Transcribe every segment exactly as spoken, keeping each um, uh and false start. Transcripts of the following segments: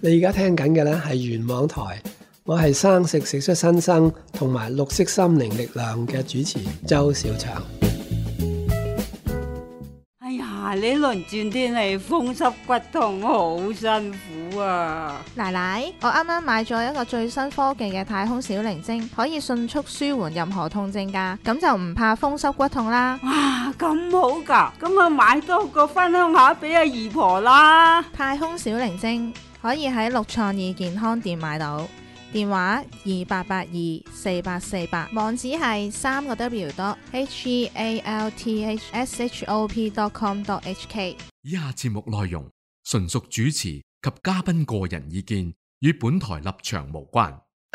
你而家聽緊嘅咧係元網台，我係生食食出新生同埋綠色心靈力量嘅主持周小祥。 哎呀，呢輪轉天氣風濕骨痛，好辛苦啊！ 奶奶，我啱啱買咗一個最新科技嘅太空小靈精，可以迅速舒緩任何痛症㗎，咁就唔怕風濕骨痛啦。 哇，咁好㗎，咁我買多個分享下俾阿姨婆啦。 太空小靈精可以喺六創意健康店買到，電話二八八二四八四八，網址係三個 W dot H E A L T H S H O P dot com dot H K。 以下節目內容純屬主持及嘉賓個人意見，與本台立場無關。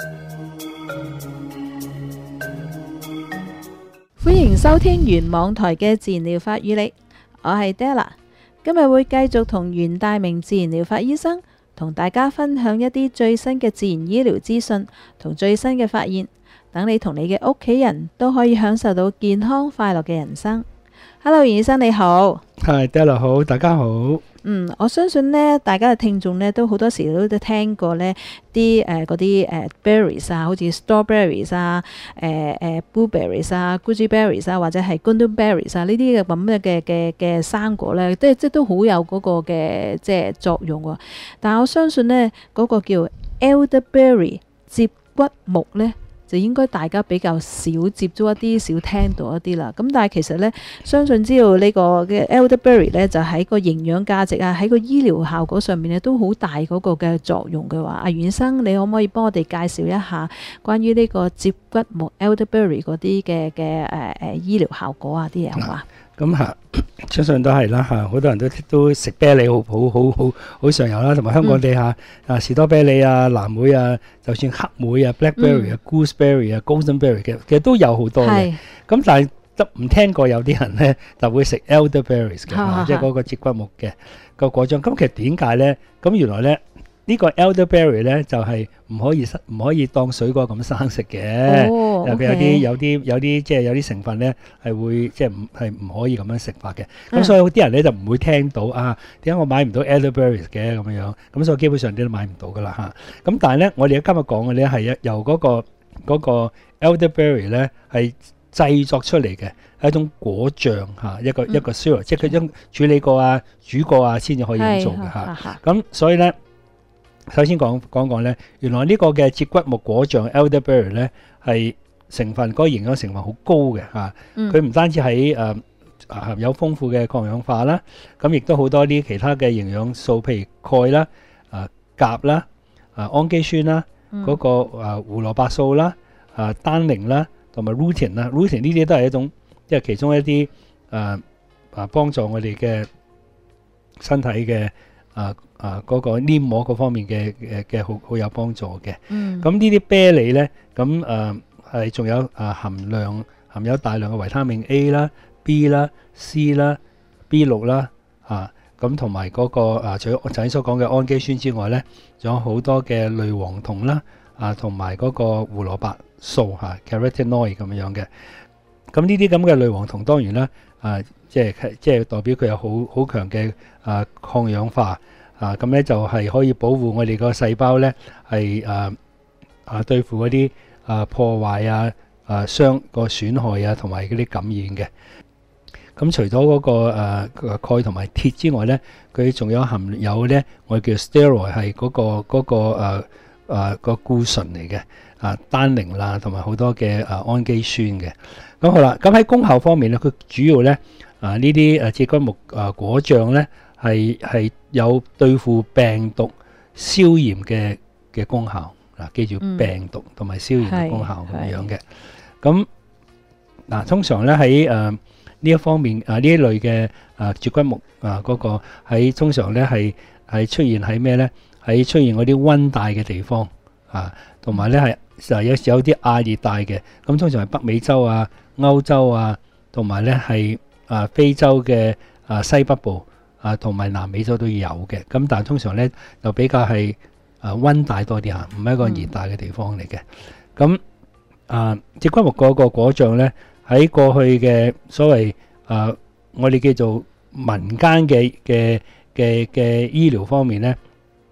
歡迎收聽原網台嘅自然療法與你，我係 Della， 今日會繼續同袁大明自然療法醫生同大家分享一啲最新嘅自然醫療資訊同最新嘅發現，等你同你嘅屋企人都可以享受到健康快樂嘅人生。Hello， 袁醫生你好。 係 Della 好，大家好。 嗯，我相信呢，大家嘅聽眾呢都好多時都都聽過呢啲誒嗰啲誒 berries 啊，好似 strawberries 啊、誒誒 blueberries 啊、goji berries 啊，或者係 goji-berries 啊呢啲嘅咁嘅嘅嘅生果呢，即係即係都好有嗰個嘅即係作用喎。但係我相信呢，嗰個叫 elderberry 接骨木呢，就應該大家比較少接觸一啲，少聽到一啲啦。咁但係其實呢，相信知道呢個嘅 elderberry 呢，就喺個營養價值啊，喺個醫療效果上面呢，都好大嗰個嘅作用嘅話，阿袁生，你可唔可以幫我哋介紹一下關於呢個接骨木 elderberry 嗰啲嘅嘅誒誒醫療效果啊啲嘢好嘛？ 咁嚇，相信都係啦嚇，好多人都都食啤梨好好好好好常有啦，同埋香港地下啊士多啤梨啊、藍莓啊，就算黑莓啊、blackberry 啊、gooseberry 啊、goldenberry 嘅，其實都有好多嘅。咁但係得唔聽過有啲人咧就會食 elderberries 嘅，即係嗰個接骨木嘅個果醬。咁其實點解咧？咁原來咧呢個 elderberry 咧就係唔可以唔可以當水果咁生食嘅。尤其有啲有啲有啲即係有啲成分咧係會即係唔係唔可以咁樣食法嘅。咁所以有啲人咧就唔會聽到啊點解我買唔到 elderberries 嘅咁樣樣。咁所以基本上啲都買唔到噶啦嚇。咁但係咧我哋今日講嘅咧係由嗰個嗰個 elderberry 咧係製作出嚟嘅係一種果醬嚇，一個一個 syrup，即係佢將處理過啊、煮過啊先至可以咁做嘅嚇。咁所以咧。首先講講講咧，原來呢個嘅接骨木果醬 elderberry 咧係成分嗰個營養成分好高嘅嚇，佢唔單止喺誒含有豐富嘅抗氧化啦，咁亦都好多啲其他嘅營養素，譬如鈣啦、啊鉀啦、啊氨基酸啦、嗰個啊胡蘿蔔素啦、啊單寧啦，同埋 lutein 啦 ，lutein 呢啲都係一種即係其中一啲誒啊幫助我哋嘅身體嘅。啊啊嗰、那個黏膜嗰方面嘅嘅嘅好好有幫助嘅。嗯。咁呢啲啤梨咧，咁誒係仲有啊含量含有大量嘅維他命 A 啦、B 啦、C 啦、B 六啦，啊咁同埋嗰個啊除咗我頭先所講嘅氨基酸之外咧，仲有好多嘅類黃酮啦，啊同埋嗰個胡蘿蔔素嚇、啊、carotenoid 咁樣嘅。咁呢啲咁嘅類黃酮當然啦，啊即係即係代表佢有好好強嘅啊抗氧化啊，咁咧就係可以保護我哋個細胞咧係啊啊對付嗰啲啊破壞啊啊傷個損害啊同埋嗰啲感染嘅。咁除咗嗰個誒鈣同埋鐵之外咧，佢仲有含有咧我哋叫 steroid 係嗰個嗰個誒誒個固醇嚟嘅啊單寧啦，同埋好多嘅誒氨基酸嘅。咁好啦，咁喺功效方面咧，佢主要咧啊呢啲誒接骨木啊果醬咧係係有對付病毒、消炎嘅嘅功效嗱，記住病毒同埋消炎嘅功效咁樣嘅。咁嗱，通常咧喺誒呢一方面啊呢一類嘅啊接骨木啊嗰個喺通常咧係係出現喺咩咧？喺出現嗰啲溫帶嘅地方啊，同埋咧係就有有啲亞熱帶嘅，咁通常係北美洲啊、歐洲啊，同埋咧係啊非洲嘅啊西北部啊，同埋南美洲都有嘅。咁但係通常咧就比較係啊溫帶多啲嚇，唔係一個熱帶嘅地方嚟嘅。咁啊接骨木嗰個果醬咧喺過去嘅所謂啊我哋叫做民間嘅嘅嘅嘅醫療方面咧，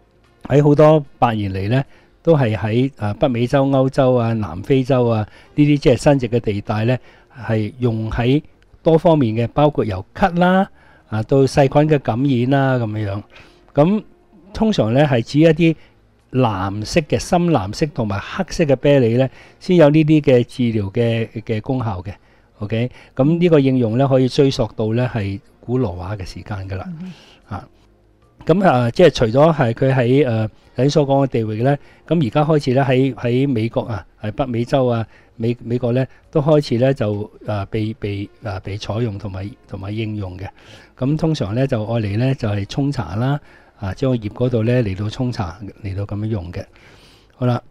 喺好多百年嚟咧，都係喺誒北美洲、歐洲啊、南非洲啊呢啲即係生殖嘅地帶咧，係用喺多方面嘅，包括由咳啦啊到細菌嘅感染啦咁樣樣。咁通常咧係指一啲藍色嘅深藍色同埋黑色嘅啤梨咧，先有呢啲嘅治療嘅嘅功效嘅。OK，咁呢個應用咧可以追溯到咧係古羅馬嘅時間噶啦。啊，咁啊即係除咗係佢喺誒頭先所講嘅地域咧，咁而家開始咧喺喺美國啊，係北美洲啊，美美國咧都開始咧就誒被被誒被採用同埋同埋應用嘅。咁通常咧就愛嚟咧就係沖茶啦。啊，將個葉嗰度咧嚟到沖茶嚟到咁樣用嘅。好啦，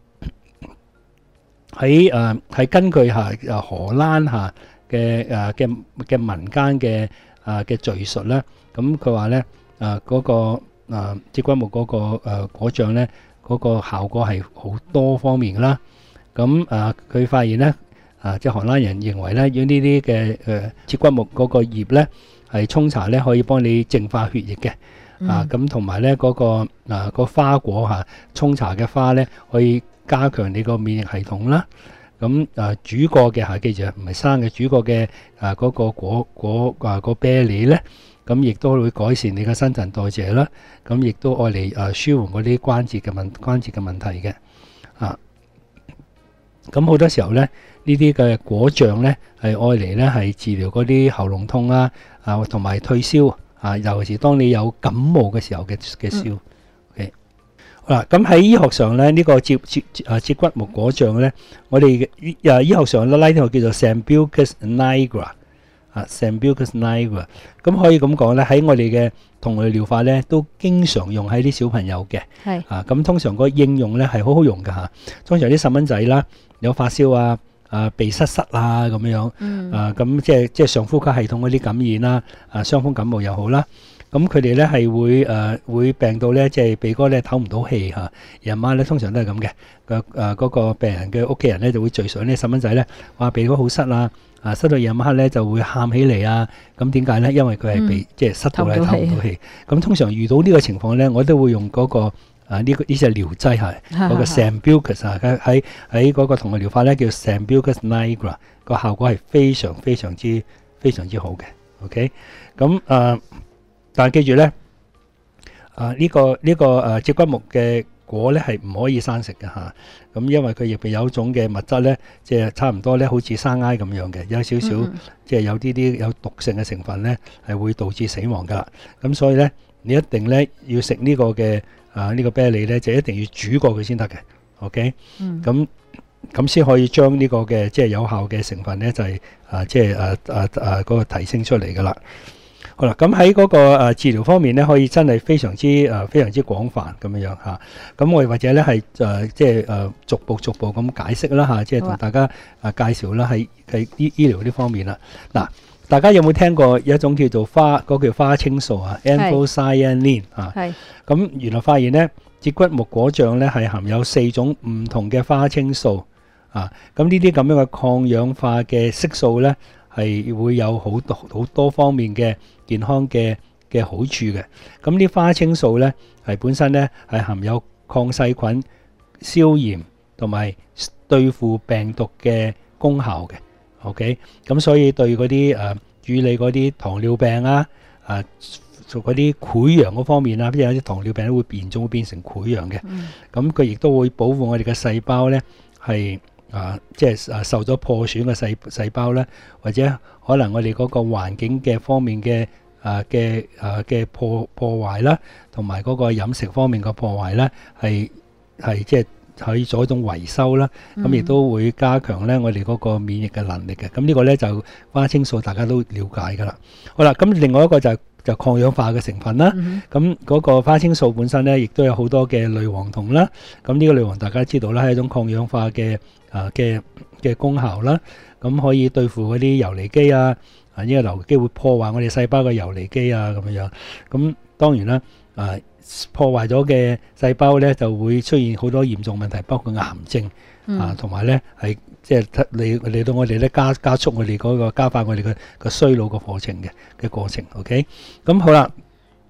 喺誒係根據下誒荷蘭下嘅誒嘅嘅民間嘅誒嘅敘述咧，咁佢話咧誒嗰個誒節骨木嗰個誒果醬咧嗰個效果係好多方面啦。咁誒佢發現咧啊，即係荷蘭人認為咧，用呢啲嘅誒節骨木嗰個葉咧係沖茶咧可以幫你淨化血液嘅。啊，咁同埋咧嗰個啊個花果嚇沖茶嘅花咧，可以加強你個免疫系統啦。咁啊煮過嘅嚇，記住唔係生嘅，煮過嘅啊嗰個果果啊個啤梨咧，咁亦都會改善你嘅新陳代謝啦。咁亦都愛嚟啊舒緩嗰啲關節嘅問關節嘅問題嘅。啊，咁好多時候咧，呢啲嘅果醬咧係愛嚟咧係治療嗰啲喉嚨痛啊啊同埋退燒。啊，尤其是當你有感冒嘅時候嘅嘅燒。OK，好啦，咁喺醫學上咧，呢個節節啊節骨木果醬咧，我哋誒醫學上咧拉丁學叫做 Sambucus nigra 啊 Sambucus nigra，咁可以咁講咧，喺我哋嘅同類療法咧，都經常用喺啲小朋友嘅。係啊，咁通常個應用咧係好好用㗎嚇。通常啲細蚊仔啦，有發燒啊。啊鼻塞塞啊咁樣，啊咁即係即係上呼吸系統嗰啲感染啦，啊傷風感冒又好啦，咁佢哋咧係會誒會病到咧即係鼻哥咧唞唔到氣嚇，夜晚咧通常都係咁嘅，個誒嗰個病人嘅屋企人咧就會聚上呢細蚊仔咧，話鼻哥好塞啊，啊塞到夜晚黑咧就會喊起嚟啊，咁點解咧？因為佢係鼻即係塞到咧唞唔到氣，咁通常遇到呢個情況咧，我都會用嗰個。啊！呢、這個呢隻療劑係嗰個 Sambucus 啊，喺喺嗰個同類療法咧叫 Sambucus nigra， 個效果係非常非常之非常之好嘅。OK，咁啊，但係記住咧，啊呢、這個呢、這個誒節骨木嘅果咧係唔可以生食嘅嚇。咁、啊、因為佢入邊有一種嘅物質咧，即、就、係、是、差唔多咧，好似生埃咁樣嘅，有少少即係、嗯、有啲啲有毒性嘅成分咧，係會導致死亡噶啦。咁所以咧，你一定咧要食呢個嘅。啊！呢、這個啤梨咧就一定要煮過佢先得嘅 ，OK？咁咁先可以將呢個嘅即係有效嘅成分咧，就係、是、啊即係啊啊啊嗰個提升出嚟噶啦。好啦，咁喺嗰個、啊、治療方面咧，可以真係非常之誒、啊、非常之廣泛咁樣樣嚇。咁、啊、我哋或者咧係誒即係誒逐步逐步咁解釋啦嚇，即係同大家啊介紹啦喺喺醫醫療呢方面啦。嗱、啊。大家有冇聽過有一種叫做花嗰、那個、叫花青素啊 ，anthocyanin 啊？係。咁原來發現咧，節骨木果醬咧係含有四種唔同嘅花青素啊。咁呢啲咁樣嘅抗氧化嘅色素咧，係會有好多好多方面嘅健康嘅嘅好處嘅。咁啲花青素咧係本身咧係含有抗細菌、消炎同埋對付病毒嘅功效嘅。OK，咁所以對嗰啲誒處理嗰啲糖尿病啊，啊做嗰啲潰瘍嗰方面啊，譬如有啲糖尿病都會變種會變成潰瘍嘅，咁佢亦都會保護我哋嘅細胞咧，係啊即係啊受咗破損嘅細細胞咧，或者可能我哋嗰個環境嘅方面嘅啊嘅啊嘅破破壞啦，同埋嗰個飲食方面嘅破壞咧，係係即係。可以做一種維修啦，咁亦都會加強咧我哋嗰個免疫嘅能力嘅。咁呢個咧就花青素大家都了解噶啦。好啦，咁另外一個就係就抗氧化嘅成分啦。咁嗰個花青素本身咧，亦都有好多嘅類黃酮啦。咁呢個類黃大家知道啦，係一種抗氧化嘅啊嘅嘅功效啦。咁可以對付嗰啲游離基啊，啊呢個游離基會破壞我哋細胞嘅游離基啊咁樣樣。咁當然啦，啊。破壞咗嘅細胞咧，就會出現好多嚴重問題，包括癌症、嗯、啊，同埋咧係即係嚟嚟到我哋咧加加速我哋嗰、那個加快我哋嘅個衰老個過程嘅嘅過程。OK，咁好啦，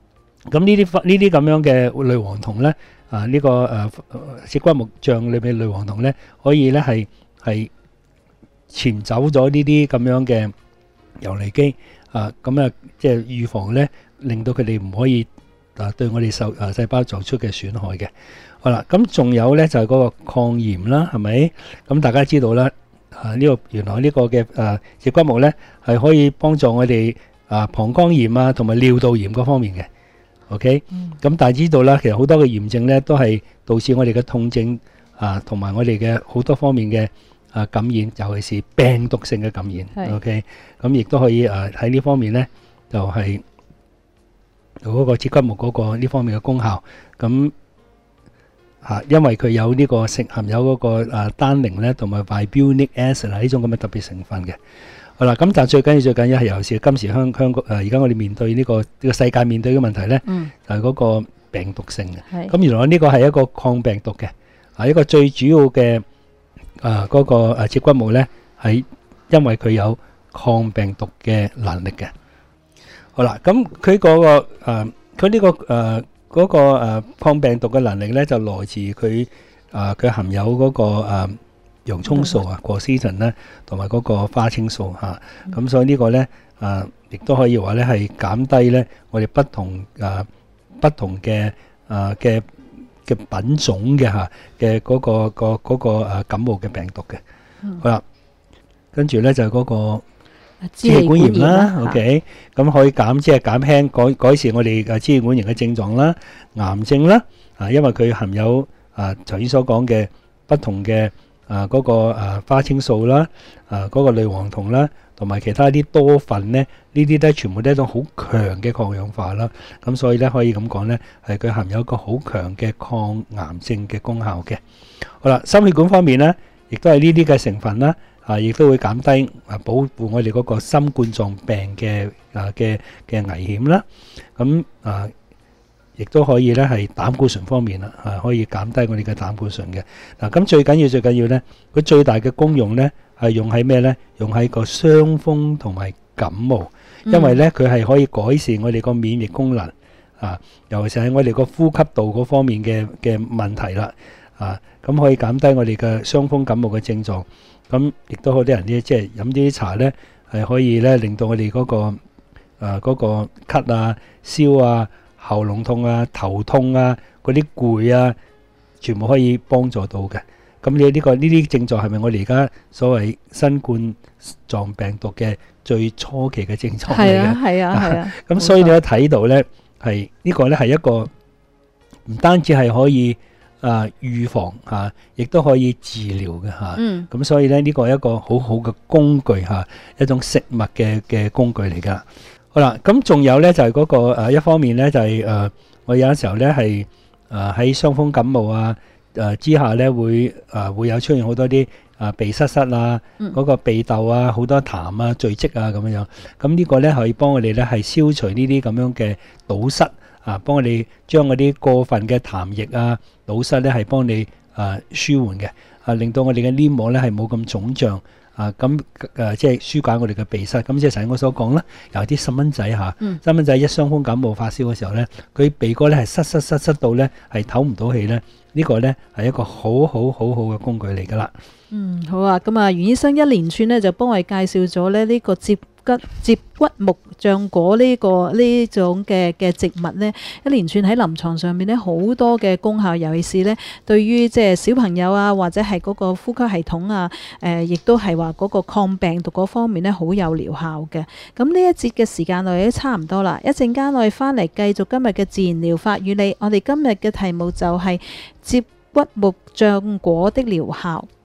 咁呢啲呢啲咁樣嘅類黃酮咧，啊呢、這個誒節骨木醬裏邊類黃酮咧，可以咧係係潛走咗呢啲咁樣嘅游離基啊，咁啊即係預防咧，令到佢哋唔可以啊對我哋受啊細胞做出嘅損害嘅。好啦，咁仲有咧就係、是、嗰個抗炎啦，係咪？咁大家知道啦，啊呢、這個原來呢個嘅誒節骨木咧係可以幫助我哋啊膀胱炎啊同埋尿道炎嗰方面嘅。OK，咁、嗯、但係知道啦，其實好多嘅炎症咧都係導致我哋嘅痛症啊，同埋我哋嘅好多方面嘅啊感染，尤其是病毒性嘅感染。OK，咁亦都可以誒喺呢方面咧，就係、是、嗰個節骨木嗰個呢方面嘅功效。咁嚇、啊，因為佢有呢個食含有嗰個誒單寧咧，同埋 bibutyric acid 呢種咁嘅特別成分嘅。好啦，咁但係最緊要最緊要係尤其是今時香香港誒，而家我哋面對呢、這個呢、這個世界面對嘅問題咧，嗯、就係嗰個病毒性嘅。咁原來呢個係一個抗病毒嘅，啊一個最主要嘅誒嗰個誒節骨木咧，係因為佢有抗病毒嘅能力嘅。好啦，咁佢嗰個誒佢呢個誒嗰、呃那個誒、呃、抗病毒嘅能力咧，就來自佢誒佢含有嗰、那個誒。呃洋葱素啊，果絲醇咧，同埋嗰個花青素嚇，咁、嗯、所以個呢個咧啊，亦都可以話咧係減低咧我哋不同啊不同嘅啊嘅嘅品種嘅嚇嘅嗰個、嗰個嗰、嗰個啊感冒嘅病毒嘅。嗯、好啦，跟住咧就係、係、嗰個支氣管炎啦 ，OK，咁可以減即係減輕改改善我哋嘅支氣管炎嘅症狀啦，癌症啦啊，因為佢含有啊頭先所講嘅不同嘅。啊，嗰、那個啊花青素啦，啊嗰、那個類黃酮啦，同埋其他啲多酚咧，呢啲咧全部都係一種好強嘅抗氧化啦。咁所以咧可以咁講咧，係佢含有一個好強嘅抗癌症嘅功效嘅。好啦，心血管方面咧，亦都係呢啲嘅成分啦，啊，亦都會減低啊保護我哋嗰個心冠狀病嘅啊嘅嘅危險啦。咁啊。亦都可以咧，係膽固醇方面啦，啊可以減低我哋嘅膽固醇嘅。嗱，咁最緊要最緊要咧，佢最大嘅功用咧係用喺咩咧？用喺個傷風同埋感冒，因為咧佢係可以改善我哋個免疫功能啊，尤其是喺我哋個呼吸道嗰方面嘅嘅問題啦，啊咁可以減低我哋嘅傷風感冒嘅症狀。咁亦都好多人咧，即係飲啲茶咧，係可以咧令到我哋嗰個誒嗰個咳啊、燒啊、喉嚨痛啊、頭痛啊、嗰啲攰啊，全部可以幫助到嘅。咁你呢個呢啲症狀係咪我哋而家所謂新冠狀病毒嘅最初期嘅症狀嚟嘅？係啊，係啊，係啊。咁所以你一睇到咧，係呢個咧係一個唔單止係可以啊預防嚇，亦都可以治療嘅嚇。嗯。咁所以咧呢個係一個好好嘅工具嚇，一種食物嘅嘅工具嚟㗎。好啦，咁仲有咧就係嗰個誒一方面咧就係誒我有陣時候咧係誒喺傷風感冒啊誒之下咧會誒會有出現好多啲誒鼻塞塞啊，嗰個鼻竇啊好多痰啊聚積啊咁樣樣，咁呢個咧可以幫我哋咧係消除呢啲咁樣嘅堵塞啊，幫我哋將嗰啲過分嘅痰液啊堵塞咧係幫你誒舒緩嘅啊，令到我哋嘅黏膜咧係冇咁腫脹。啊，咁誒即係舒解我哋嘅鼻塞，咁即係頭先我所講啦，有啲細蚊仔嚇，細蚊仔一傷風感冒發燒嘅時候咧，佢鼻哥咧係塞塞塞塞到咧係唞唔到氣咧，呢個咧係一個好好好好嘅工具嚟噶啦。嗯，好啊，咁啊，袁醫生一連串咧就幫我哋介紹咗咧呢個接骨接骨木醬果呢個呢種嘅嘅植物咧，一連串喺臨床上面咧好多嘅功效，尤其是咧對於即係小朋友啊，或者係嗰個呼吸系統啊，誒亦都係話嗰個抗病毒嗰方面咧好有療效嘅。咁呢一節嘅時間我哋都差唔多啦，一陣間我哋翻嚟繼續今日嘅自然療法與你。我哋今日嘅題目就係接骨木醬果的療效。